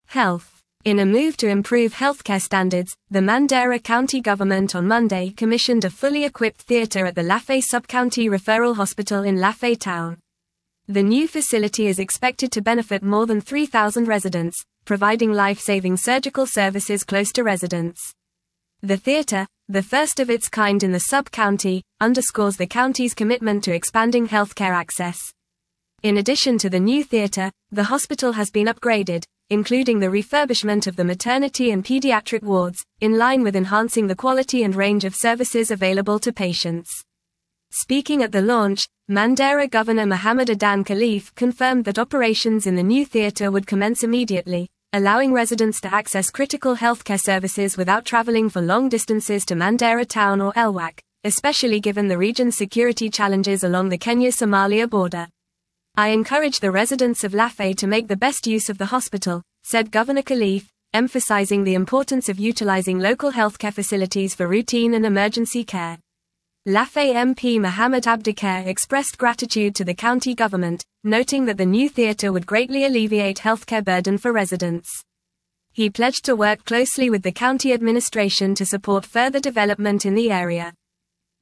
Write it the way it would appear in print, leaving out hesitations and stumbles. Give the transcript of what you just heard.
Health. In a move to improve healthcare standards, the Mandera County government on Monday commissioned a fully equipped theater at the Lafay Sub-County Referral Hospital in Lafay Town. The new facility is expected to benefit more than 3,000 residents, providing life-saving surgical services close to residents. The theater, the first of its kind in the sub-county, underscores the county's commitment to expanding healthcare access. In addition to the new theater, the hospital has been upgraded, including the refurbishment of the maternity and pediatric wards, in line with enhancing the quality and range of services available to patients. Speaking at the launch, Mandera Governor Mohammed Adan Khalif confirmed that operations in the new theater would commence immediately, allowing residents to access critical healthcare services without traveling for long distances to Mandera Town or Elwak, especially given the region's security challenges along the Kenya-Somalia border. I encourage the residents of Lafay to make the best use of the hospital, said Governor Khalif, emphasizing the importance of utilizing local healthcare facilities for routine and emergency care. Lafay MP Mohammed Abdikar expressed gratitude to the county government, noting that the new theater would greatly alleviate healthcare burden for residents. He pledged to work closely with the county administration to support further development in the area.